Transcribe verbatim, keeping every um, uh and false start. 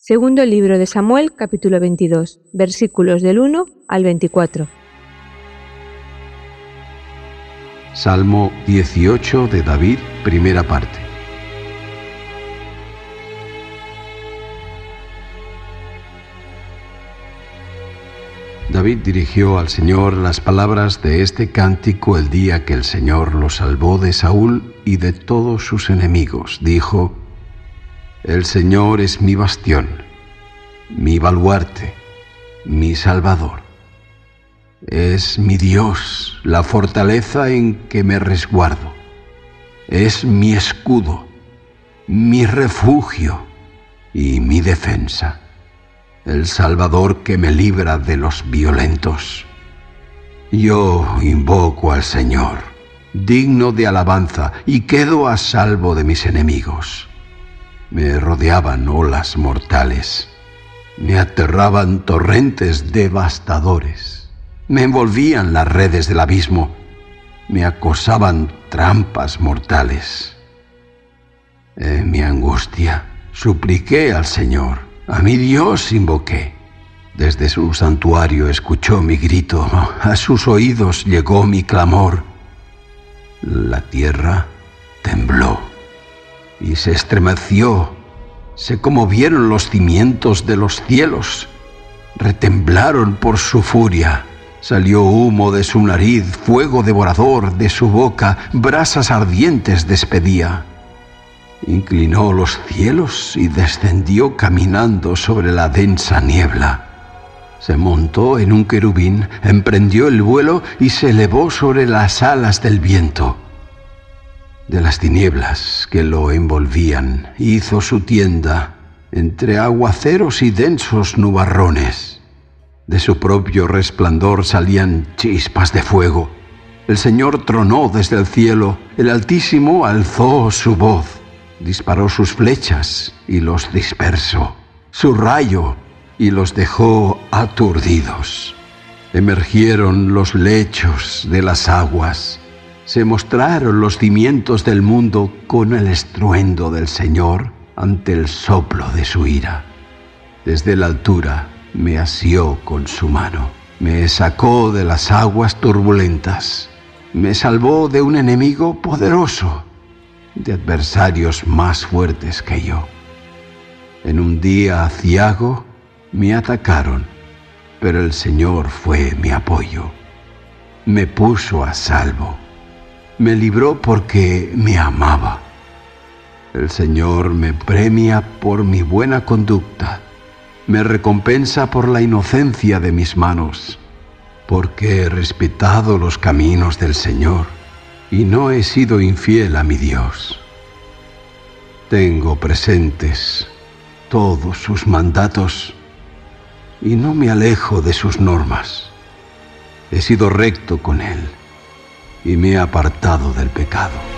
Segundo libro de Samuel, capítulo veintidós, versículos del uno al veinticuatro. Salmo dieciocho de David, primera parte. David dirigió al Señor las palabras de este cántico el día que el Señor lo salvó de Saúl y de todos sus enemigos. Dijo: El Señor es mi bastión, mi baluarte, mi salvador. Es mi Dios, la fortaleza en que me resguardo. Es mi escudo, mi refugio y mi defensa. El Salvador que me libra de los violentos. Yo invoco al Señor, digno de alabanza, y quedo a salvo de mis enemigos. Me rodeaban olas mortales, me aterraban torrentes devastadores, me envolvían las redes del abismo, me acosaban trampas mortales. En mi angustia supliqué al Señor, a mi Dios invoqué. Desde su santuario escuchó mi grito, a sus oídos llegó mi clamor. La tierra tembló y se estremeció, se conmovieron los cimientos de los cielos, retemblaron por su furia. Salió humo de su nariz, fuego devorador de su boca, brasas ardientes despedía. Inclinó los cielos y descendió caminando sobre la densa niebla. Se montó en un querubín, emprendió el vuelo y se elevó sobre las alas del viento. De las tinieblas que lo envolvían, hizo su tienda entre aguaceros y densos nubarrones. De su propio resplandor salían chispas de fuego. El Señor tronó desde el cielo, el Altísimo alzó su voz. Disparó sus flechas y los dispersó, su rayo y los dejó aturdidos. Emergieron los lechos de las aguas, se mostraron los cimientos del mundo con el estruendo del Señor ante el soplo de su ira. Desde la altura me asió con su mano, me sacó de las aguas turbulentas, me salvó de un enemigo poderoso, de adversarios más fuertes que yo. En un día aciago me atacaron, pero el Señor fue mi apoyo. Me puso a salvo, me libró porque me amaba. El Señor me premia por mi buena conducta, me recompensa por la inocencia de mis manos, porque he respetado los caminos del Señor y no he sido infiel a mi Dios. Tengo presentes todos sus mandatos y no me alejo de sus normas. He sido recto con Él y me he apartado del pecado.